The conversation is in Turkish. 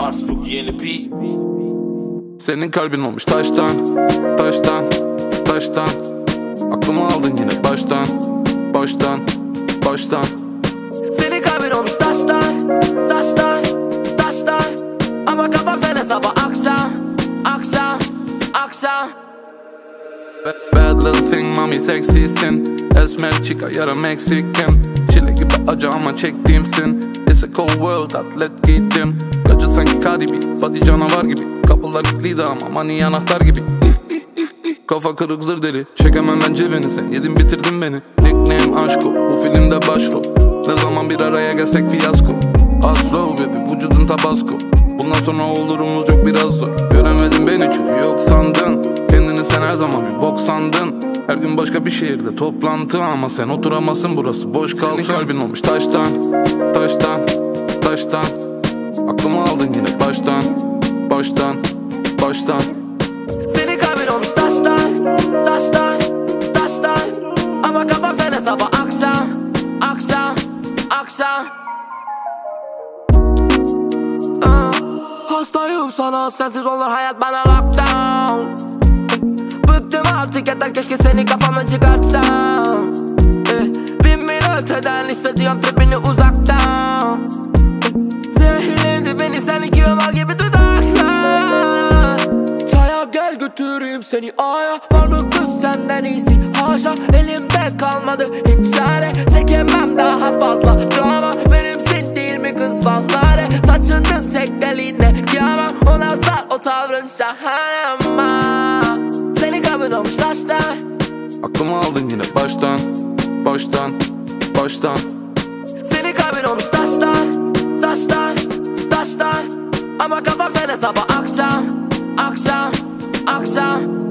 Mars bu yeni beat. Senin kalbin olmuş taştan, taştan, taştan. Aklımı aldın yine baştan, baştan, baştan. Senin kalbin olmuş taştan, taştan, taştan. Ama kafam sende sabah akşam, akşam, akşam. Bad little thing mami seksisin. Esmer chica yarım eksikim. Çile gibi acı ama çektiğimsin. It's a cold world atlet giydim. Gacı sanki Cardi B, body canavar gibi. Kapılar kilitliydi ama money anahtar gibi. Kafa kırık zır deli, çekemem ben ceveni. Sen yedin bitirdin beni. Nickname aşko, bu filmde başrol. Ne zaman bir araya gelsek fiyasko. Astro baby, vücudun tabasco. Bundan sonra olurumuz yok biraz zor. Göremedin beni çünkü yok sandın. Kendini sen her zaman bir bok sandın. Her gün başka bir şehirde toplantı. Ama sen oturamazsın, burası boş kalsın. Senin kalbin olmuş taştan, taştan, taştan. Aklımı aldın yine baştan, baştan, baştan. Senin kalbin olmuş taştan, taştan, taştan. Ama kafam sende sabah akşam, akşam, akşam. Hastayım sana, sensiz olur hayat bana lockdown. Bıktım artık, yeter keşke seni kafamdan çıkartsam. 1000 mil öteden hissediyorum tribini uzaktan. Zehirledi beni seninki ömal gibi dudaklar. Çaya gel götüreyim seni aya. Var mı kız senden iyisi haşa. Elimde kalmadı hiç çare. Çekemem daha fazla drama. Benimsin değil mi kız vallahi. Saçının tek deliğine kıyamam. Ona sar o tavrın şahane ama senin kalbin olmuş taştan. Aklımı aldın yine baştan, baştan, baştan. Senin kalbin olmuş taştan, taştan, taştan. Ama kafam sende sabah akşam, akşam, akşam.